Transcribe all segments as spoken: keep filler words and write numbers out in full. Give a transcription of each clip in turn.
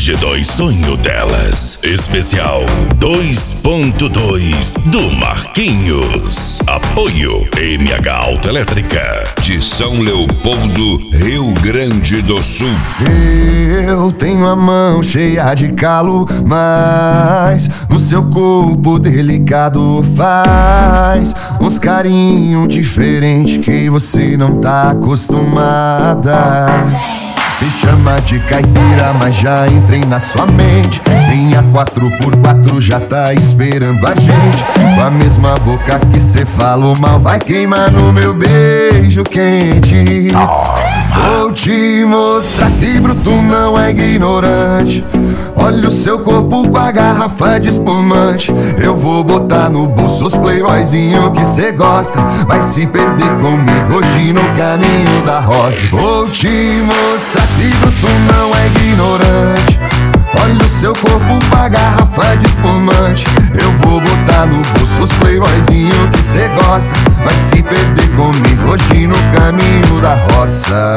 vinte e dois sonho delas. Especial dois ponto dois do Marquinhos. Apoio M H Autoelétrica de São Leopoldo, Rio Grande do Sul. Eu tenho a mão cheia de calo, mas no seu corpo delicado faz uns carinho diferente que você não tá acostumada. Me chama de caipira, mas já entrei na sua mente. Minha quatro por quatro já tá esperando a gente. Com a mesma boca que cê falou mal, vai queimar no meu beijo quente. Vou te mostrar que bruto não é ignorante. Olha o seu corpo com a garrafa de espumante. Eu vou botar no bolso os playboyzinho que cê gosta. Vai se perder comigo hoje no caminho da rosa. Vou te mostrar que bruto não é ignorante. Olha o seu corpo com a garrafa de espumante. Eu vou botar no bolso os playboyzinho que cê gosta. Vai se perder comigo hoje no caminho da roça.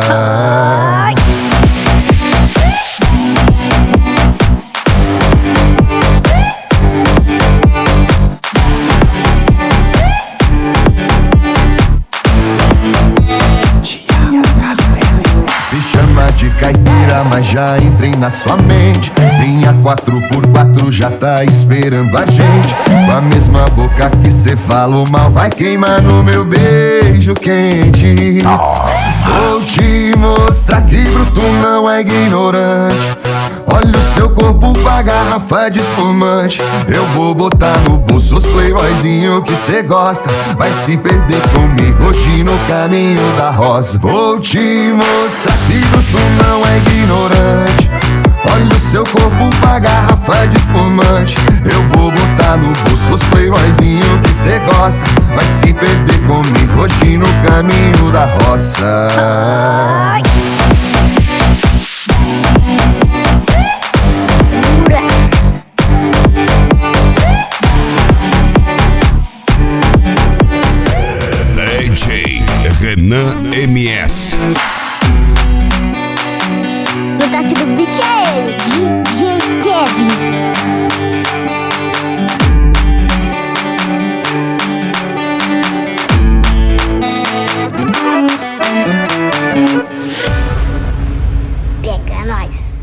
Me chama de caipira, mas já entrei na sua mente. Minha quatro por quatro já tá esperando a gente. Com a mesma boca que cê falou mal, vai queimar no meu beijo quente. Vou te mostrar que bruto não é ignorante. Olha o seu corpo com a garrafa de espumante. Eu vou botar no bolso os playboyzinho que cê gosta. Vai se perder comigo hoje no caminho da rosa. Vou te mostrar que bruto não é ignorante. Olha o seu corpo com a garrafa de espumante. Eu vou botar no bolso os playboyzinho que cê gosta. Vai se perder comigo hoje no caminho da roça. D J Renan M S. No toque do beat é ele, D J Kevin. Pega nós.